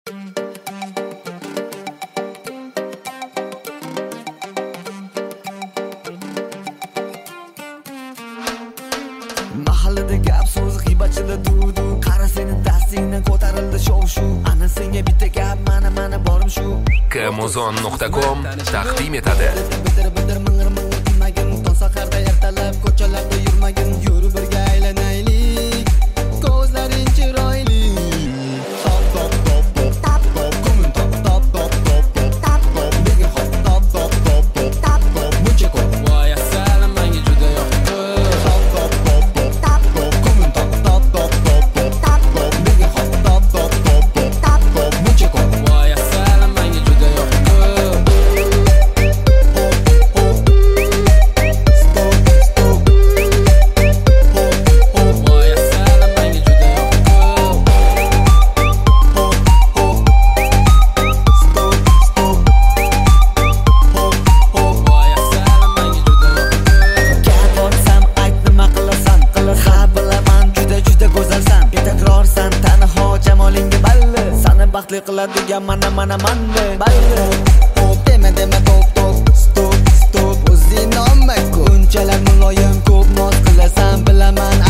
Mahallada gap so'z g'iybatchida dudu. Qara seni dastingdan ko'tarildi shov-shu. Ana senga bitta gap, mana borim shu. Kmozon.com taqdim etadi. Bidir ming'ir qilmagin, to'saqarda ertalab ko'chalarda yurmagin. Yuri birga aylanaylik, ko'zlaring chiroyli. Top top top top top top, kumun top top top top top top top, nega hop top top top top top top, muncha ko'p. Voy assalam, menga juda yoqdi. Top top top top top top, kumun top top top top top top top, nega hop top top top top top top, muncha ko'p. Voy assalam, menga juda yoqdi. Baxtli qiladigan mana manda balli. Dema top top stop stop. O'zing nomma ku. Unchalar muloyim ko'p noz qilasan, bilaman